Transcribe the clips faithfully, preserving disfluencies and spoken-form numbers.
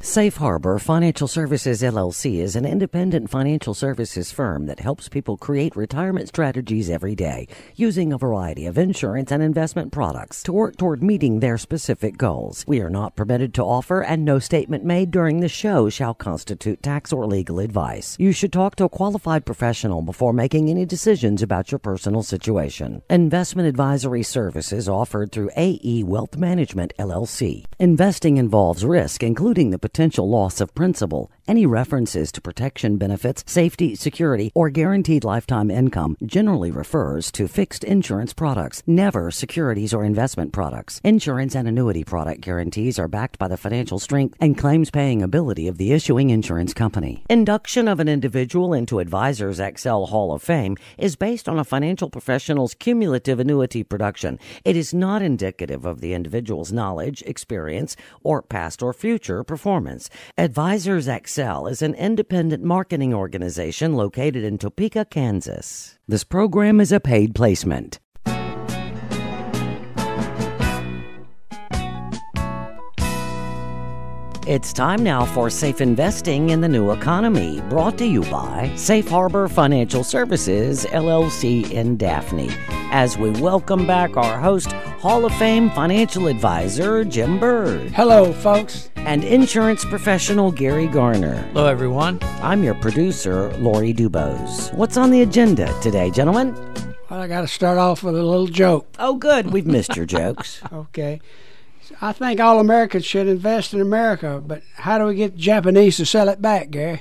Safe Harbor Financial Services, L L C is an independent financial services firm that helps people create retirement strategies every day using a variety of insurance and investment products to work toward meeting their specific goals. We are not permitted to offer, and no statement made during the show shall constitute tax or legal advice. You should talk to a qualified professional before making any decisions about your personal situation. Investment advisory services offered through A E Wealth Management, L L C. Investing involves risk, including the potential loss of principal. Any references to protection benefits, safety, security, or guaranteed lifetime income generally refers to fixed insurance products, never securities or investment products. Insurance and annuity product guarantees are backed by the financial strength and claims-paying ability of the issuing insurance company. Induction of an individual into Advisors Excel Hall of Fame is based on a financial professional's cumulative annuity production. It is not indicative of the individual's knowledge, experience, or past or future performance. Advisors Excel is an independent marketing organization located in Topeka, Kansas. This program is a paid placement. It's time now for Safe Investing in the New Economy, brought to you by Safe Harbor Financial Services, L L C in Daphne. As we welcome back our host, Hall of Fame financial advisor, Jim Bird. Hello, folks. And insurance professional, Gary Garner. Hello, everyone. I'm your producer, Lori Dubose. What's on the agenda today, gentlemen? Well, I got to start off with a little joke. Oh, good. We've missed your jokes. Okay. I think all Americans should invest in America, but how do we get the Japanese to sell it back, Gary?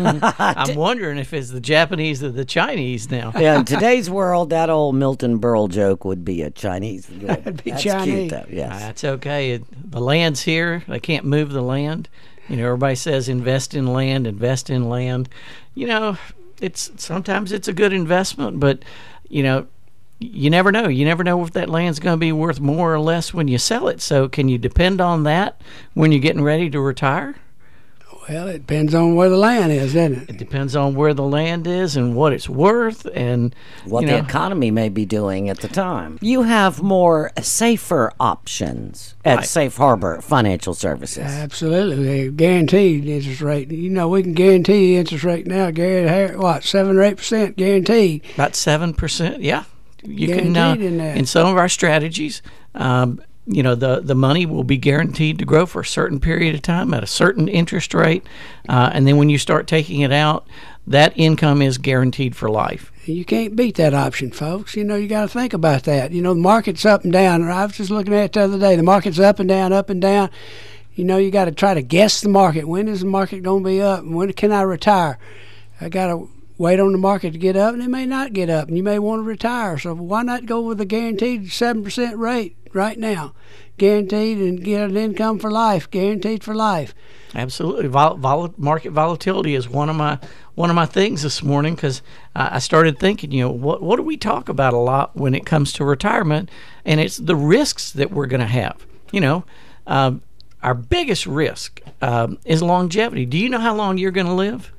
I'm wondering if it's the Japanese or the Chinese now. Yeah, in today's world, that old Milton Berle joke would be a Chinese. That'd be That's Chinese. cute, though. Yes. That's okay. It, the land's here. They can't move the land. You know, everybody says invest in land, invest in land. You know, it's sometimes it's a good investment, but, you know, you never know. You never know if that land's going to be worth more or less when you sell it. So can you depend on that when you're getting ready to retire? Well, it depends on where the land is, doesn't it? It depends on where the land is and what it's worth and what you the know, economy may be doing at the time. You have more safer options at Right. Safe Harbor Financial Services. Absolutely. They guaranteed interest rate. You know, we can guarantee interest rate now, Gary, what, seven or eight percent guaranteed. about seven percent. Yeah. You Guaranteed can uh, in that. in some of our strategies, um, you know, the the money will be guaranteed to grow for a certain period of time at a certain interest rate, uh, and then when you start taking it out, that income is guaranteed for life. You can't beat that option, folks. You know, you got to think about that. You know, the market's up and down. I was just looking at it the other day. The market's up and down, up and down. You know, you got to try to guess the market. When is the market going to be up? And when can I retire? I got to wait on the market to get up, and it may not get up, and you may want to retire. So why not go with a guaranteed seven percent rate right now? Guaranteed, and get an income for life, guaranteed for life. Absolutely, vol- vol- market volatility is one of my one of my things this morning because uh, I started thinking, you know, what what do we talk about a lot when it comes to retirement, and it's the risks that we're going to have. You know, um, our biggest risk um, is longevity. Do you know how long you're going to live?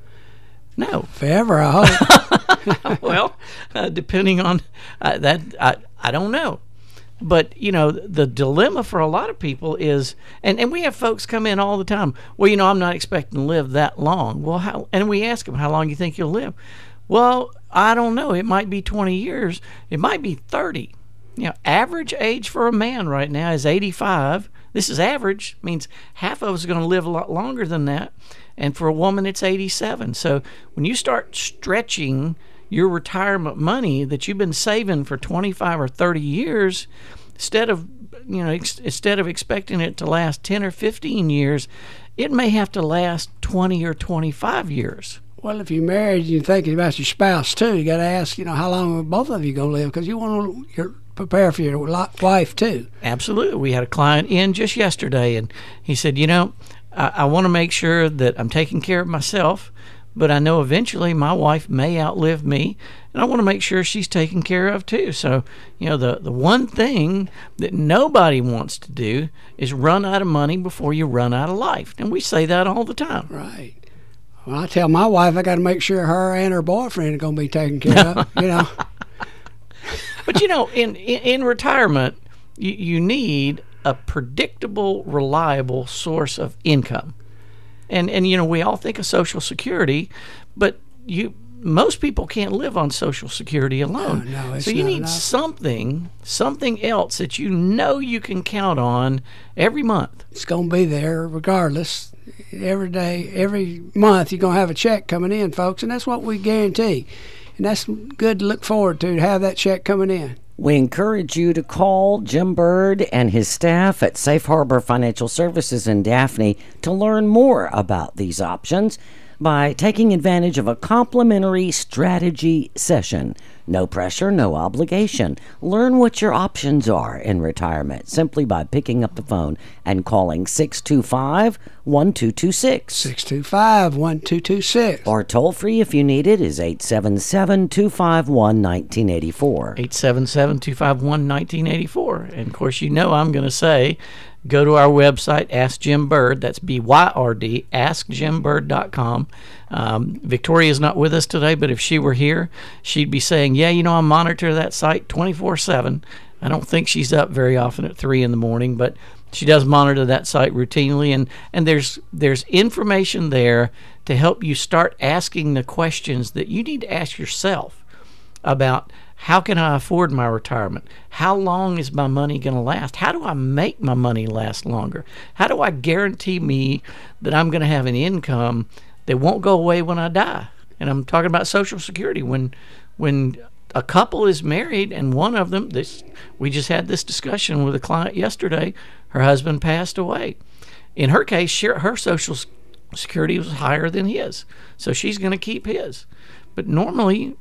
No. Forever, I hope. Well, uh, depending on uh, that, I, I don't know. But, you know, the dilemma for a lot of people is, and, and we have folks come in all the time, well, you know, I'm not expecting to live that long. Well, how, and we ask them, how long do you think you'll live? Well, I don't know. It might be twenty years. It might be thirty. You know, average age for a man right now is eighty-five. This is average. Means half of us are going to live a lot longer than that. And for a woman, it's eighty-seven. So when you start stretching your retirement money that you've been saving for twenty-five or thirty years, instead of you know ex- instead of expecting it to last ten or fifteen years, it may have to last twenty or twenty-five years. Well, if you're married and you're thinking about your spouse too, you got to ask, you know, how long are both of you going to live? Because you want to prepare for your wife too. Absolutely. We had a client in just yesterday, and he said, you know, I, I want to make sure that I'm taking care of myself, but I know eventually my wife may outlive me, and I want to make sure she's taken care of too. So, you know, the, the one thing that nobody wants to do is run out of money before you run out of life. And we say that all the time. Right. Well, I tell my wife I got to make sure her and her boyfriend are going to be taken care of, you know. But, you know, in, in, in retirement, you, you need a predictable, reliable source of income. And and you know, we all think of Social Security, but you most people can't live on Social Security alone. No, no, it's so you not need enough. something, something else that you know you can count on every month. It's going to be there regardless. Every day, every month, you're going to have a check coming in, folks, and that's what we guarantee. And that's good to look forward to, to have that check coming in. We encourage you to call Jim Bird and his staff at Safe Harbor Financial Services in Daphne to learn more about these options by taking advantage of a complimentary strategy session. No pressure, no obligation. Learn what your options are in retirement simply by picking up the phone and calling six two five, one two two six. six two five, one two two six. Or toll free if you need it is eight seven seven, two five one, one nine eight four. eight seven seven, two five one, one nine eight four. And of course, you know I'm going to say, go to our website, Ask Jim Bird. That's B Y R D, ask jim bird dot com. Um, Victoria's not with us today, but if she were here, she'd be saying, yeah, you know, I monitor that site twenty-four seven. I don't think she's up very often at three in the morning, but she does monitor that site routinely. And, and there's there's information there to help you start asking the questions that you need to ask yourself about how can I afford my retirement? How long is my money going to last? How do I make my money last longer? How do I guarantee me that I'm going to have an income that won't go away when I die? And I'm talking about Social Security. When when a couple is married and one of them, this we just had this discussion with a client yesterday, her husband passed away. In her case, she, her Social Security was higher than his, so she's going to keep his. But normally,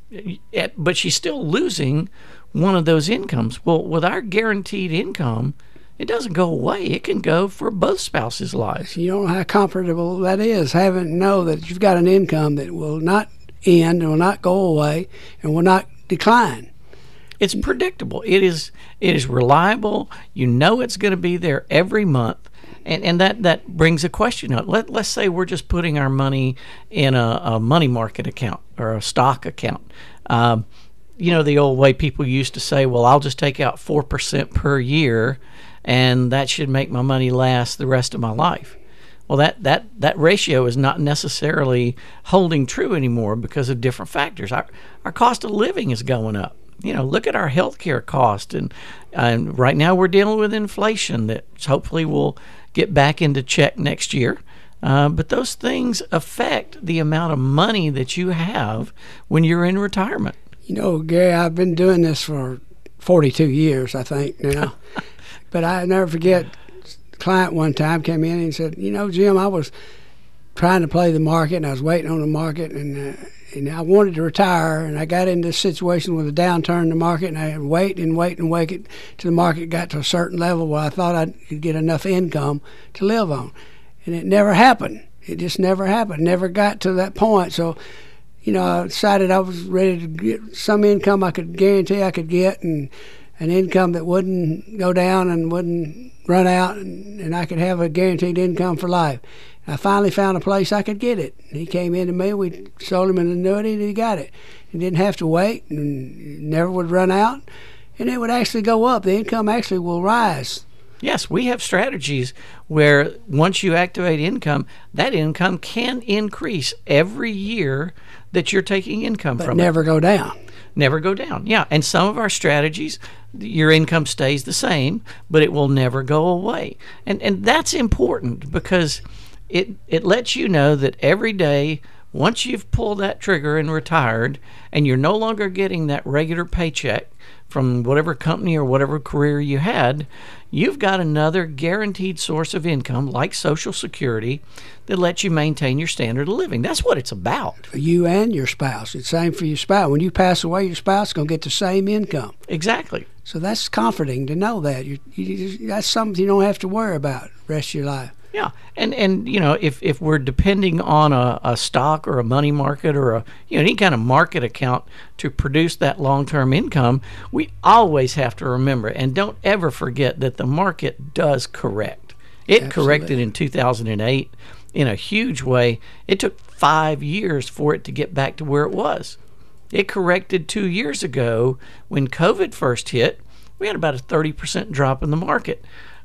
but she's still losing one of those incomes. Well, with our guaranteed income, it doesn't go away. It can go for both spouses' lives. You don't know how comfortable that is, having to know that you've got an income that will not end, and will not go away, and will not decline. It's predictable. It is it is reliable. You know it's going to be there every month. And and that, that brings a question up. Let, let's say we're just putting our money in a, a money market account or a stock account. Um, you know, the old way people used to say, well, I'll just take out four percent per year, and that should make my money last the rest of my life. Well, that, that, that ratio is not necessarily holding true anymore because of different factors. Our, our cost of living is going up. You know, look at our healthcare cost, and, and right now we're dealing with inflation that hopefully will get back into check next year. Uh, but those things affect the amount of money that you have when you're in retirement. You know, Gary, I've been doing this for forty-two years, I think, now. But I never forget, a client one time came in and said, you know, Jim, I was trying to play the market, and I was waiting on the market, and uh, and I wanted to retire, and I got into this situation with a downturn in the market, and I had wait and wait and wait it till the market got to a certain level where I thought I could get enough income to live on. And it never happened. It just never happened. Never got to that point. So, you know, I decided I was ready to get some income I could guarantee I could get, and an income that wouldn't go down and wouldn't run out, and, and I could have a guaranteed income for life. I finally found a place I could get it. He came in to me, we sold him an annuity, and he got it. He didn't have to wait, and it never would run out, and it would actually go up. The income actually will rise. Yes, we have strategies where once you activate income, that income can increase every year that you're taking income But from. never it. go down. Never go down. Yeah, and some of our strategies, your income stays the same, but it will never go away. And and that's important because it it lets you know that every day, once you've pulled that trigger and retired, and you're no longer getting that regular paycheck from whatever company or whatever career you had, you've got another guaranteed source of income like Social Security that lets you maintain your standard of living. That's what it's about. For you and your spouse. It's the same for your spouse. When you pass away, your spouse is going to get the same income. Exactly. So that's comforting to know that. You, you, that's something you don't have to worry about the rest of your life. Yeah, and and you know, if, if we're depending on a, a stock or a money market or a you know any kind of market account to produce that long-term income, we always have to remember, and don't ever forget, that the market does correct. It Absolutely. corrected in two thousand eight in a huge way. It took five years for it to get back to where it was. It corrected two years ago when COVID first hit. We had about a thirty percent drop in the market.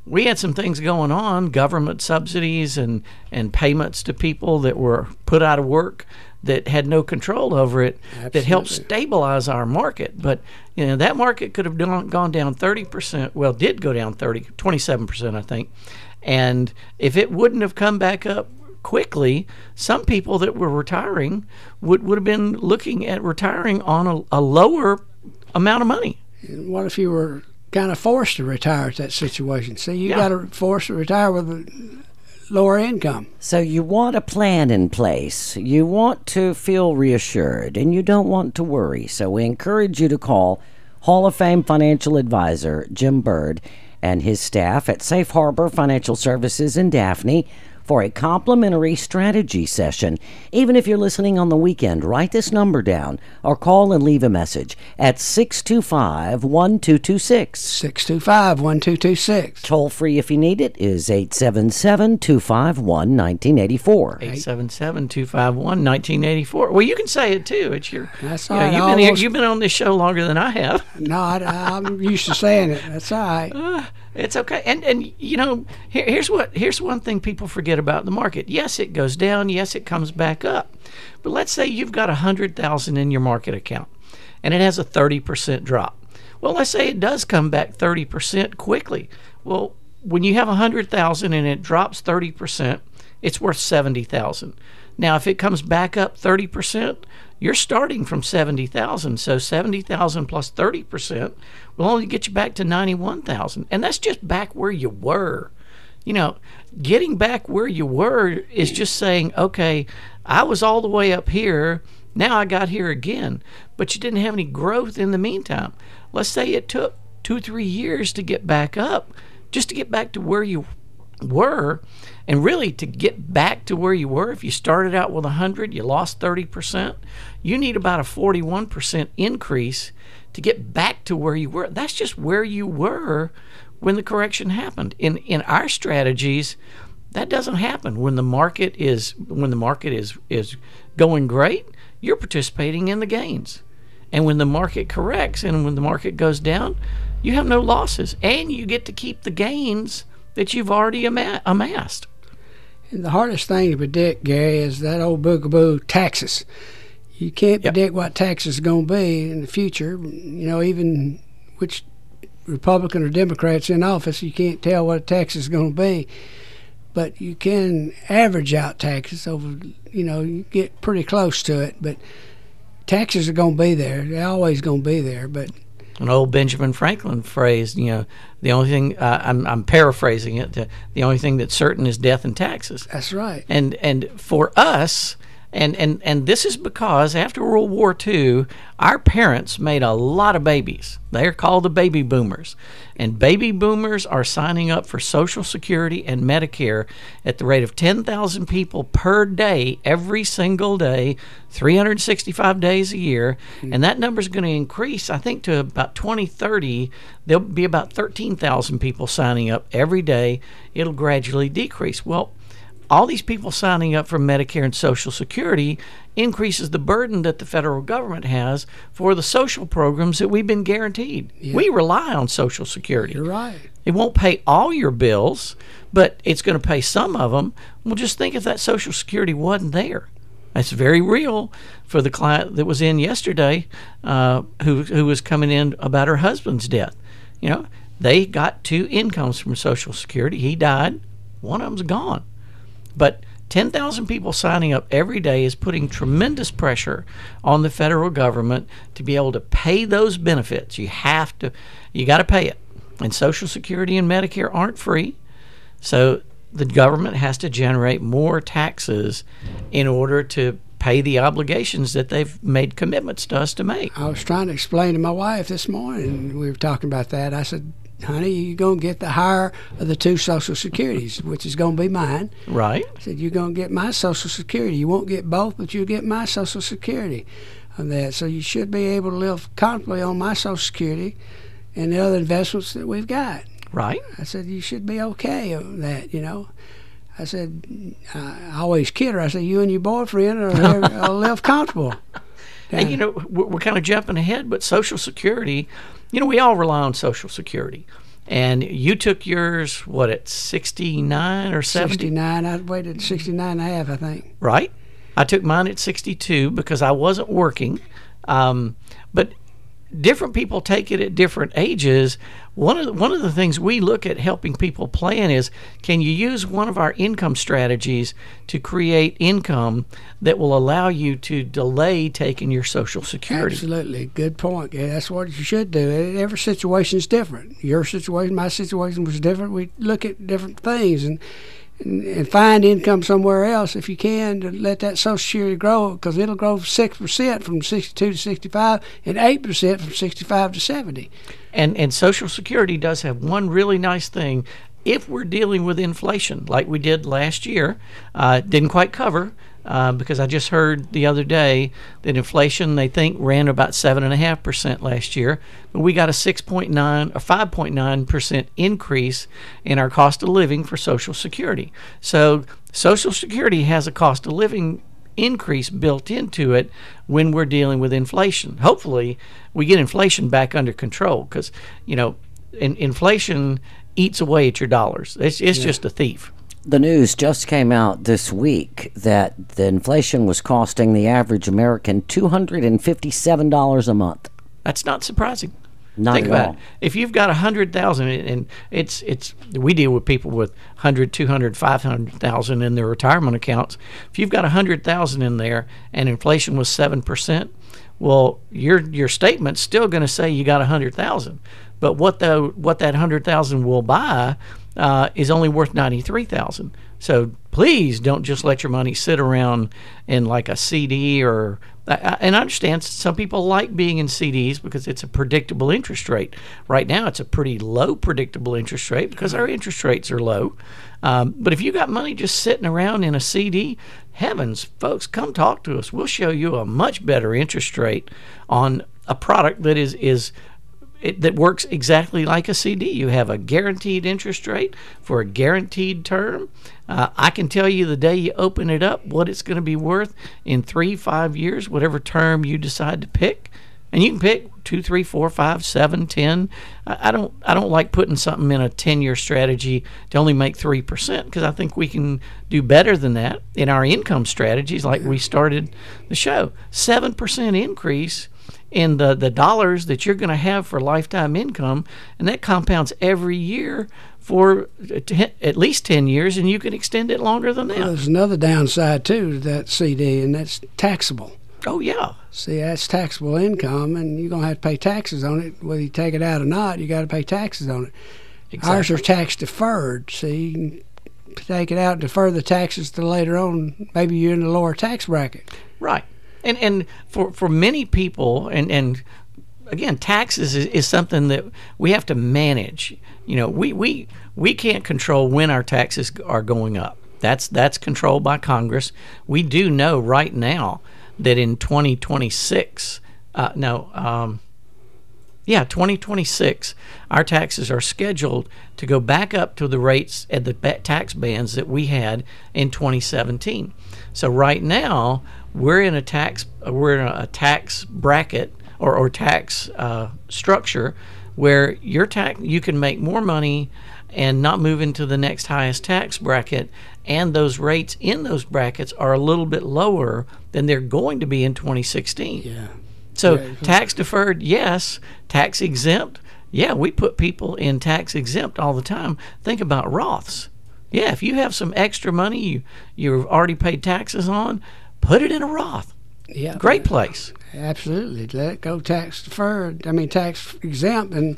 we had some things going on, government subsidies and, and payments to people that were put out of work that had no control over it. Absolutely. That helped stabilize our market. But you know, that market could have done, gone down thirty percent. Well, did go down thirty, twenty-seven percent, I think. And if it wouldn't have come back up quickly, some people that were retiring would, would have been looking at retiring on a, a lower amount of money. And what if you were kind of forced to retire at that situation? See, you yeah. got to force to retire with a lower income. So you want a plan in place. You want to feel reassured, and you don't want to worry. So we encourage you to call Hall of Fame financial advisor Jim Bird and his staff at Safe Harbor Financial Services in Daphne for a complimentary strategy session. Even if you're listening on the weekend, write this number down or call and leave a message at six two five, one two two six. six two five, one two two six. Toll free if you need it is eight seven seven, two five one, one nine eight four. eight seven seven, two five one, one nine eight four. Well, you can say it too. It's your. That's all you know, right. You've been, almost, you've been on this show longer than I have. No, I, I'm used to saying it. That's all right. Uh, It's okay. And, and you know, here, here's what here's one thing people forget about the market. Yes, it goes down. Yes, it comes back up. But let's say you've got one hundred thousand dollars in your market account, and it has a thirty percent drop. Well, let's say it does come back thirty percent quickly. Well, when you have one hundred thousand dollars and it drops thirty percent, it's worth seventy thousand dollars. Now, if it comes back up thirty percent, you're starting from seventy thousand dollars. So seventy thousand dollars plus thirty percent will only get you back to ninety-one thousand dollars. And that's just back where you were. You know, getting back where you were is just saying, okay, I was all the way up here. Now I got here again. But you didn't have any growth in the meantime. Let's say it took two or three years to get back up, just to get back to where you were. And really, to get back to where you were, if you started out with one hundred, you lost thirty percent, you need about a forty-one percent increase to get back to where you were. That's just where you were when the correction happened. In in our strategies, that doesn't happen. When the market is when the market is is going great, you're participating in the gains. And when the market corrects and when the market goes down, you have no losses, and you get to keep the gains that you've already ama- amassed. And the hardest thing to predict, Gary, is that old boogaboo, taxes. You can't Yep. predict what taxes are going to be in the future. You know, even which Republican or Democrats in office, you can't tell what a tax is going to be. But you can average out taxes over, you know, you get pretty close to it. But taxes are going to be there. They're always going to be there. But an old Benjamin Franklin phrase, you know, the only thing, uh, I'm, I'm paraphrasing it, the, the only thing that's certain is death and taxes. That's right. And and for us, and, and, and this is because after World War Two, our parents made a lot of babies. They're called the baby boomers. And baby boomers are signing up for Social Security and Medicare at the rate of ten thousand people per day, every single day, three hundred sixty-five days a year. Mm-hmm. And that number is going to increase, I think, to about twenty thirty. There'll be about thirteen thousand people signing up every day. It'll gradually decrease. Well, all these people signing up for Medicare and Social Security increases the burden that the federal government has for the social programs that we've been guaranteed. Yeah. We rely on Social Security. You're right. It won't pay all your bills, but it's going to pay some of them. Well, just think if that Social Security wasn't there. That's very real for the client that was in yesterday uh, who, who was coming in about her husband's death. You know, they got two incomes from Social Security. He died. One of them's gone. But ten thousand people signing up every day is putting tremendous pressure on the federal government to be able to pay those benefits. You have to, you got to pay it. And Social Security and Medicare aren't free. So the government has to generate more taxes in order to pay the obligations that they've made commitments to us to make. I was trying to explain to my wife this morning, we were talking about that. I said, honey, you're going to get the higher of the two Social Securities, which is going to be mine. Right. I said, you're going to get my Social Security. You won't get both, but you'll get my Social Security on that. So you should be able to live comfortably on my Social Security and the other investments that we've got. Right. I said, you should be okay on that, you know. I said, I always kid her. I said, you and your boyfriend are, are live comfortable. And, you know, we're, we're kind of jumping ahead, but Social Security, you know, we all rely on Social Security. And you took yours, what, at sixty-nine or seventy? sixty-nine. I waited at sixty-nine and a half, I think. Right. I took mine at sixty-two because I wasn't working. Um, but different people take it at different ages. One of the, one of the things we look at helping people plan is, can you use one of our income strategies to create income that will allow you to delay taking your Social Security? Absolutely. Good point. Yeah, that's what you should do. Every situation is different. Your situation, my situation was different. We look at different things and and, and find income somewhere else if you can to let that Social Security grow, because it'll grow six percent from sixty-two to sixty-five and eight percent from sixty-five to seventy. And and Social Security does have one really nice thing. If we're dealing with inflation like we did last year, uh, didn't quite cover, uh, because I just heard the other day that inflation, they think, ran about seven point five percent last year. But we got a six point nine or five point nine percent increase in our cost of living for Social Security. So Social Security has a cost of living increase built into it when we're dealing with inflation. Hopefully, we get inflation back under control, because, you know, in, inflation eats away at your dollars. It's, it's yeah. just a thief. The news just came out this week that the inflation was costing the average American two hundred fifty-seven dollars a month. That's not surprising. Not Think at about all. it. If you've got one hundred thousand, and it's it's we deal with people with one hundred, two hundred, five hundred thousand in their retirement accounts. If you've got one hundred thousand in there and inflation was seven percent, well, your your statement's still going to say you got one hundred thousand. But what the what that one hundred thousand will buy uh, is only worth ninety-three thousand. So please don't just let your money sit around in like a C D or. And I understand some people like being in C Ds because it's a predictable interest rate. Right now, it's a pretty low predictable interest rate because our interest rates are low. Um, but if you got money just sitting around in a C D, heavens, folks, come talk to us. We'll show you a much better interest rate on a product that is is. It, that works exactly like a C D. You have a guaranteed interest rate for a guaranteed term. Uh, I can tell you the day you open it up what it's going to be worth in three, five years, whatever term you decide to pick. And you can pick two, three, four, five, seven, ten. I, I don't. I don't like putting something in a ten-year strategy to only make three percent, because I think we can do better than that in our income strategies, like we started the show. Seven percent increase in the, the dollars that you're going to have for lifetime income, and that compounds every year for t- at least ten years, and you can extend it longer than that. Well, there's another downside, too, to that C D, and that's taxable. Oh, yeah. See, that's taxable income, and you're going to have to pay taxes on it. Whether you take it out or not, you got to pay taxes on it. Exactly. Ours are tax deferred. See, you can take it out and defer the taxes to later on. Maybe you're in the lower tax bracket. Right. And and for, for many people, and, and again, taxes is, is something that we have to manage. You know, we, we we can't control when our taxes are going up. That's that's controlled by Congress. We do know right now that in twenty twenty-six, uh, no, um, yeah, twenty twenty-six, our taxes are scheduled to go back up to the rates at the tax bands that we had in twenty seventeen. So right now, we're in a tax we're in a tax bracket or, or tax uh, structure where your tax you can make more money and not move into the next highest tax bracket, and those rates in those brackets are a little bit lower than they're going to be in twenty sixteen. Yeah. So yeah. tax deferred, yes. Tax exempt, yeah. We put people in tax exempt all the time. Think about Roths. Yeah, if you have some extra money you you've already paid taxes on, put it in a Roth. Yeah, great place. Absolutely, let it go tax deferred. I mean tax exempt, and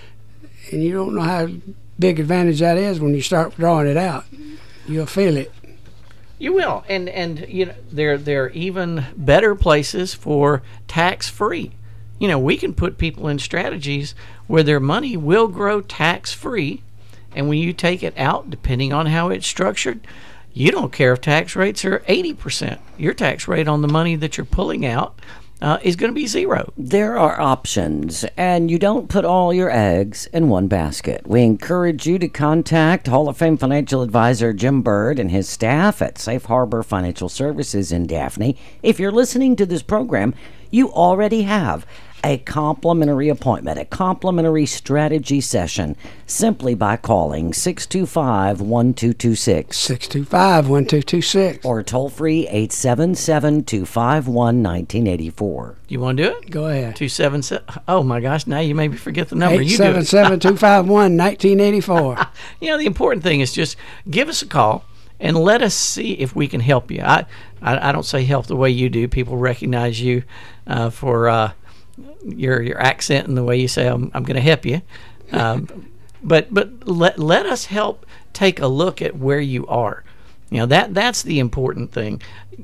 and you don't know how big advantage that is when you start drawing it out. You'll feel it. You will, and and you know there there are even better places for tax free. You know, we can put people in strategies where their money will grow tax free, and when you take it out, depending on how it's structured, you don't care if tax rates are eighty percent. Your tax rate on the money that you're pulling out uh, is going to be zero. There are options, and you don't put all your eggs in one basket. We encourage you to contact Hall of Fame financial advisor Jim Bird and his staff at Safe Harbor Financial Services in Daphne. If you're listening to this program, you already have a complimentary appointment, a complimentary strategy session, simply by calling six two five, one two two six. six two five, one two two six. Or toll free eight seven seven, two five one, one nine eight four. You want to do it? Go ahead. two seven seven. Oh, my gosh. Now you made me forget the number. You do it. eight seven seven, two five one, one nine eight four. You know, the important thing is just give us a call and let us see if we can help you. I, I, I don't say help the way you do. People recognize you uh, for uh, your your accent and the way you say, I'm, I'm going to help you. Um, but but let, let us help take a look at where you are. You know, that that's the important thing.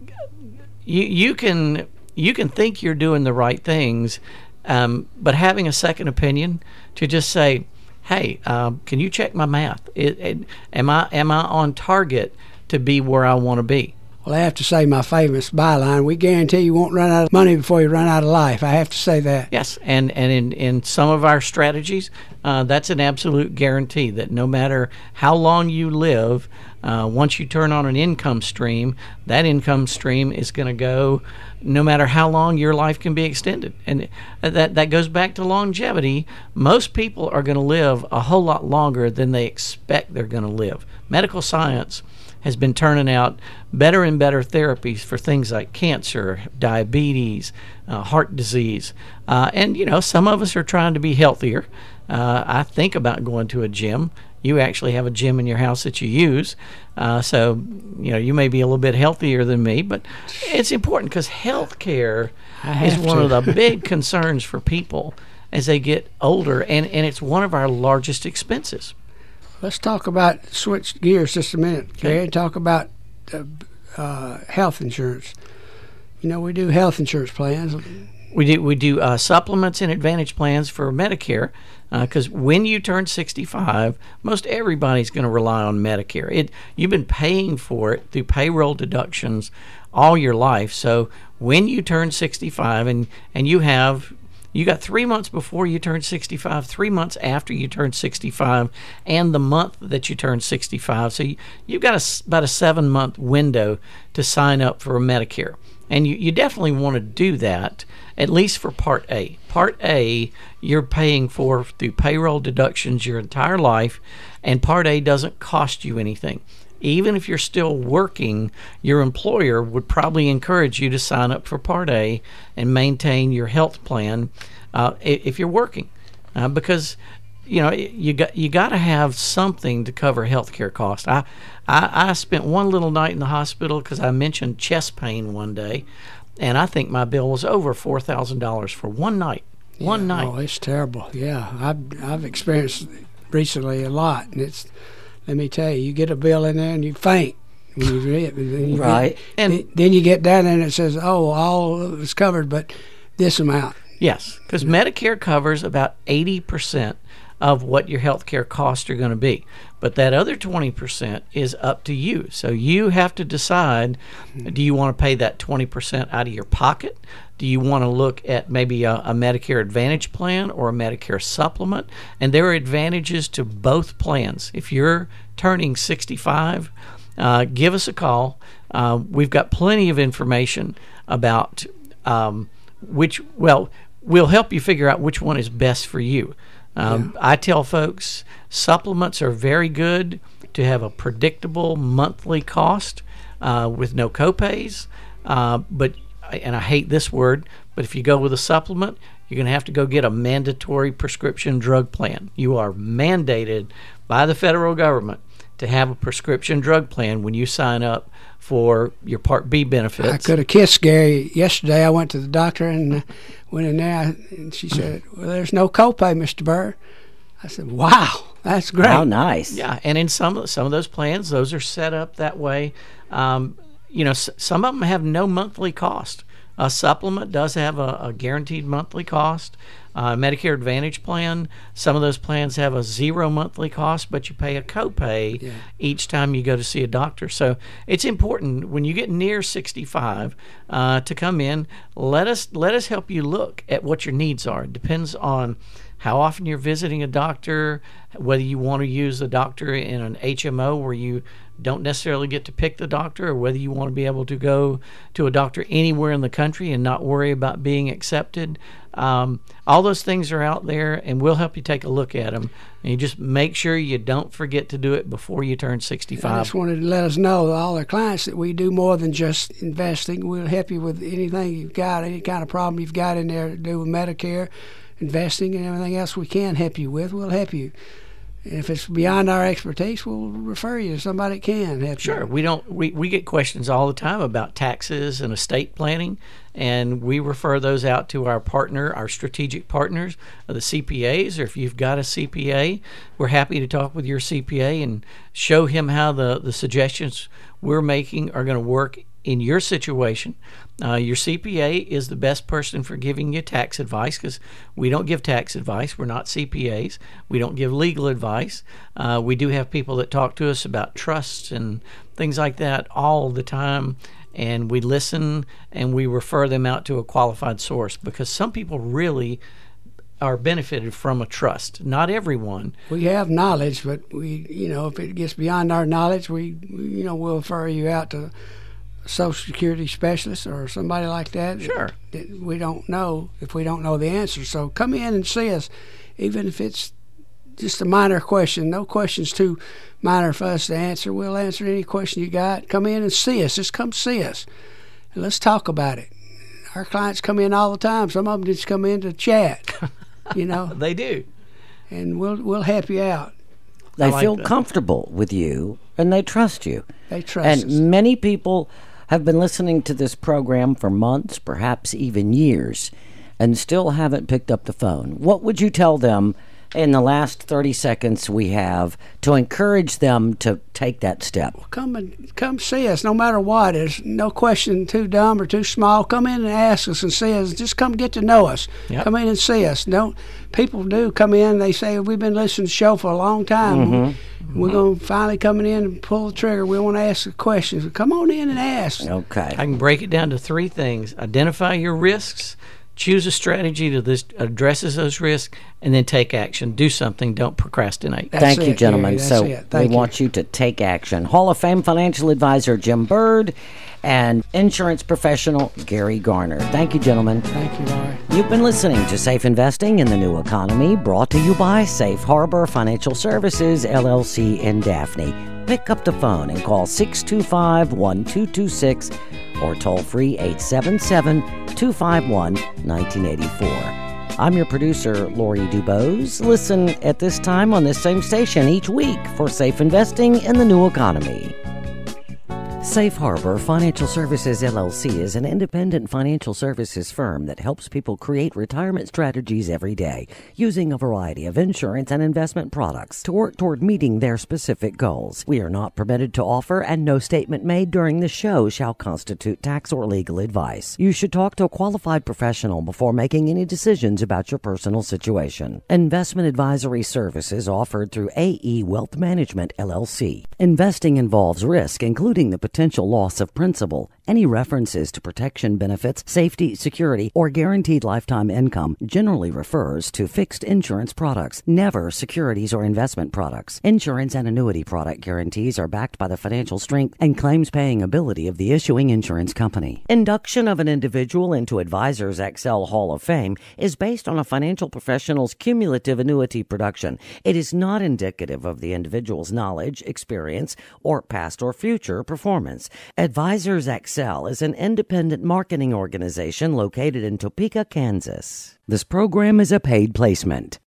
You you can you can think you're doing the right things, um, but having a second opinion to just say, hey, um, can you check my math? It, it, am I am I on target to be where I want to be? Well, I have to say my famous byline, we guarantee you won't run out of money before you run out of life. I have to say that. Yes, and, and in, in some of our strategies, uh, that's an absolute guarantee that no matter how long you live, uh, once you turn on an income stream, that income stream is going to go no matter how long your life can be extended. And that, that goes back to longevity. Most people are going to live a whole lot longer than they expect they're going to live. Medical science has been turning out better and better therapies for things like cancer, diabetes, uh, heart disease. Uh, and, you know, some of us are trying to be healthier. Uh, I think about going to a gym. You actually have a gym in your house that you use. Uh, so, you know, you may be a little bit healthier than me, but it's important because health care is one to. of the big concerns for people as they get older, and, and it's one of our largest expenses. Let's talk about, switch gears just a minute, Gary, and talk about uh, uh, health insurance. You know, we do health insurance plans. We do we do uh, supplements and advantage plans for Medicare because uh, when you turn sixty-five, most everybody's going to rely on Medicare. It you've been paying for it through payroll deductions all your life. So when you turn sixty-five and and you have you got three months before you turn sixty-five, three months after you turn sixty-five, and the month that you turn sixty-five. So you, you've got a, about a seven-month window to sign up for Medicare. And you, you definitely want to do that, at least for Part A. Part A, you're paying for through payroll deductions your entire life, and Part A doesn't cost you anything. Even if you're still working, your employer would probably encourage you to sign up for Part A and maintain your health plan uh, if you're working, uh, because you know you got you got to have something to cover health care costs. I, I I spent one little night in the hospital because I mentioned chest pain one day, and I think my bill was over four thousand dollars for one night. One yeah, night. Oh, it's terrible. Yeah, I've I've experienced recently a lot, and it's. Let me tell you, you get a bill in there and you faint when you read it. And then you right. Get, and then you get down there and it says, oh, all is covered, but this amount. Yes, because Medicare covers about eighty percent of what your health care costs are going to be. But that other twenty percent is up to you. So you have to decide, do you want to pay that twenty percent out of your pocket? Do you want to look at maybe a, a Medicare Advantage plan or a Medicare supplement? And there are advantages to both plans. If you're turning sixty-five, uh, give us a call. Uh, we've got plenty of information about um, which, well, we'll help you figure out which one is best for you. Um, yeah. I tell folks supplements are very good to have a predictable monthly cost uh, with no copays, uh, but and I hate this word, but if you go with a supplement, you're going to have to go get a mandatory prescription drug plan. You are mandated by the federal government to have a prescription drug plan when you sign up for your Part B benefits. I could have kissed Gary yesterday. I went to the doctor and went in there, and she said, well, there's no copay, Mister Bird. I said, wow, that's great. How nice. Yeah, and in some, some of those plans, those are set up that way. Um, you know, s- some of them have no monthly cost. A supplement does have a, a guaranteed monthly cost. Uh, Medicare Advantage plan, some of those plans have a zero monthly cost, but you pay a copay yeah. each time you go to see a doctor. So it's important when you get near sixty-five uh, to come in. Let us let us help you look at what your needs are. It depends on how often you're visiting a doctor, whether you want to use a doctor in an H M O where you don't necessarily get to pick the doctor, or whether you want to be able to go to a doctor anywhere in the country and not worry about being accepted. Um, all those things are out there, and we'll help you take a look at them. And you just make sure you don't forget to do it before you turn sixty-five. I just wanted to let us know, all our clients, that we do more than just investing. We'll help you with anything you've got, any kind of problem you've got in there to do with Medicare, investing, and everything else we can help you with. We'll help you. If it's beyond our expertise, we'll refer you to somebody that can help you. Sure. We don't. We, we get questions all the time about taxes and estate planning, and we refer those out to our partner, our strategic partners, uh, the C P As. Or if you've got a C P A, we're happy to talk with your C P A and show him how the, the suggestions we're making are going to work in your situation. Uh, your C P A is the best person for giving you tax advice, because we don't give tax advice. We're not C P As. We don't give legal advice. Uh, we do have people that talk to us about trusts and things like that all the time, and we listen and we refer them out to a qualified source, because some people really are benefited from a trust. Not everyone. We have knowledge, but we, you know, if it gets beyond our knowledge, we, we you know, we'll refer you out to Social Security specialist or somebody like that. Sure. That, that we don't know if we don't know the answer. So come in and see us, even if it's just a minor question. No question's too minor for us to answer. We'll answer any question you got. Come in and see us. Just come see us, and let's talk about it. Our clients come in all the time. Some of them just come in to chat. You know. They do. And we'll we'll help you out. They like feel that. comfortable with you, and they trust you. They trust and us. many people have been listening to this program for months, perhaps even years, and still haven't picked up the phone. What would you tell them in the last thirty seconds we have to encourage them to take that step? Come and come see us, no matter what. There's no question too dumb or too small. Come in and ask us and see us. Just come get to know us. Yep. Come in and see us. Don't people do come in? They say, we've been listening to the show for a long time. Mm-hmm. We're going to finally coming in and pull the trigger. We want to ask the questions. Come on in and ask. Okay. I can break it down to three things: identify your risks, choose a strategy that this addresses those risks, and then take action. Do something. Don't procrastinate. That's Thank you, it, gentlemen. Gary. So That's it. Thank we you. want you to take action. Hall of Fame financial advisor Jim Bird and insurance professional Gary Garner. Thank you, gentlemen. Thank you, Laurie. You've been listening to Safe Investing in the New Economy, brought to you by Safe Harbor Financial Services, L L C in Daphne. Pick up the phone and call six two five, one two two six or toll-free eight seven seven, two five one, one nine eight four. I'm your producer, Lori Dubose. Listen at this time on this same station each week for Safe Investing in the New Economy. Safe Harbor Financial Services, L L C is an independent financial services firm that helps people create retirement strategies every day using a variety of insurance and investment products to work toward meeting their specific goals. We are not permitted to offer, and no statement made during the show shall constitute tax or legal advice. You should talk to a qualified professional before making any decisions about your personal situation. Investment advisory services offered through A E Wealth Management, L L C. Investing involves risk, including the potential loss of principal. Any references to protection benefits, safety, security, or guaranteed lifetime income generally refers to fixed insurance products, never securities or investment products. Insurance and annuity product guarantees are backed by the financial strength and claims-paying ability of the issuing insurance company. Induction of an individual into Advisors Excel Hall of Fame is based on a financial professional's cumulative annuity production. It is not indicative of the individual's knowledge, experience, or past or future performance. Advisors Excel is an independent marketing organization located in Topeka, Kansas. This program is a paid placement.